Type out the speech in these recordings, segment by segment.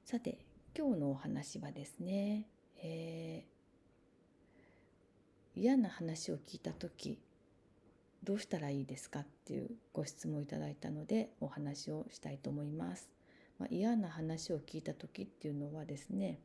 さて、今日のお話はですね、嫌な話を聞いたとき、どうしたらいいですかっていうご質問をいただいたので、お話をしたいと思います。嫌な話を聞いたときっていうのはですね、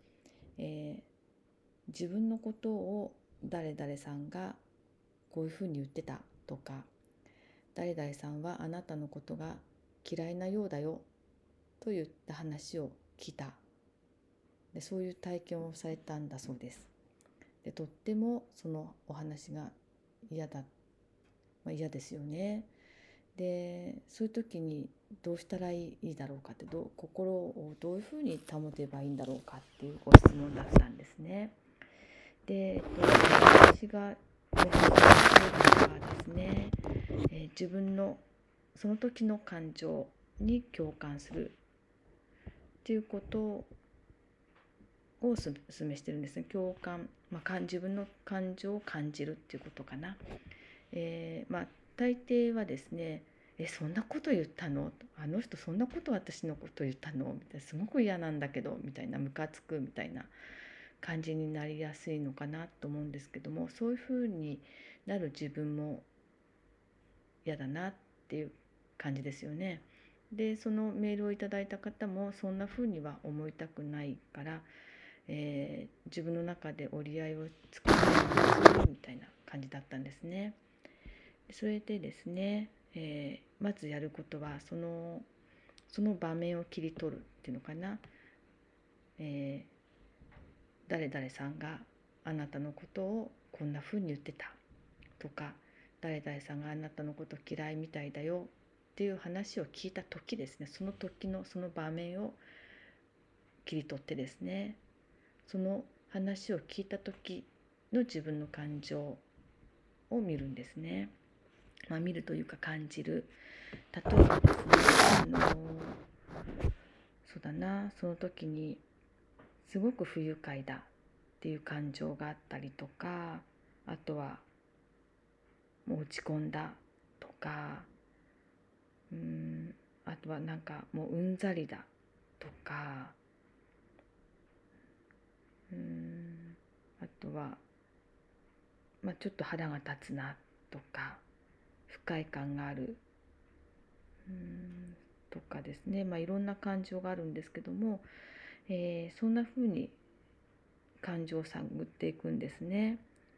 自分のことを誰々さんがこういうふうに言ってたとか、誰々さんはあなたのことが嫌いなようだよといった話を聞いた。で、そういう体験をされたんだそうです。で、とってもそのお話が嫌だ、嫌ですよね。で、そういう時にどうしたらいいだろうかって、心をどういうふうに保てばいいんだろうかっていうご質問だったんですね。で、私がお話しするのはですね、自分のその時の感情に共感するっていうことをお勧めしてるんですね。共感、自分の感情を感じるっていうことかな。大抵はですね、そんなこと言ったの、あの人そんなこと私のこと言ったのみたいな、すごく嫌なんだけどみたいな、ムカつくみたいな感じになりやすいのかなと思うんですけども、そういうふうになる自分も嫌だなっていう感じですよね。で、そのメールをいただいた方もそんなふうには思いたくないから、自分の中で折り合いをつけてみたいな感じだったんですね。それでですね、まずやることはその場面を切り取るっていうのかな、誰々さんがあなたのことをこんな風に言ってたとか、誰々さんがあなたのこと嫌いみたいだよっていう話を聞いた時ですね、その時のその場面を切り取ってですね、その話を聞いた時の自分の感情を見るんですね。見るというか感じる。例えばですね、そうだな、その時にすごく不愉快だっていう感情があったりとか、あとはもう落ち込んだとか、あとはなんかもううんざりだとか、あとは、ちょっと腹が立つなとか、不快感があるとかですね、いろんな感情があるんですけども、そんな風に感情を探っていくんですね。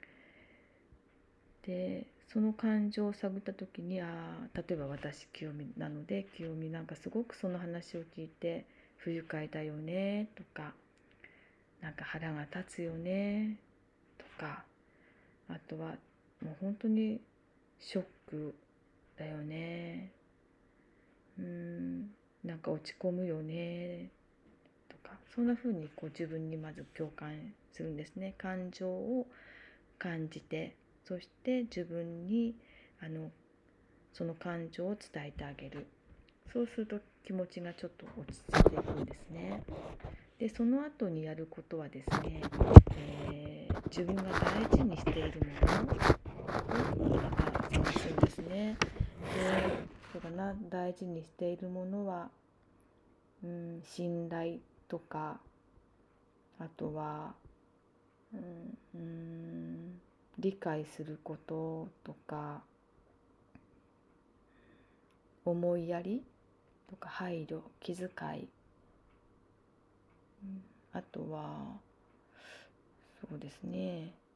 で、その感情を探った時に、例えば私清美なので、清美なんかすごくその話を聞いて不愉快だよねとか、なんか腹が立つよねとか、あとはもう本当にショックだよね、なんか落ち込むよねとか、そんな風に自分にまず共感するんですね。感情を感じて、そして自分にその感情を伝えてあげる。そうすると気持ちがちょっと落ち着いていくんですね。で、その後にやることはですね、自分が大事にしているものを探すんですね。で、そうだな、大事にしているものは、信頼とか、あとは、理解することとか、思いやりとか配慮、気遣い、あとはそうですね、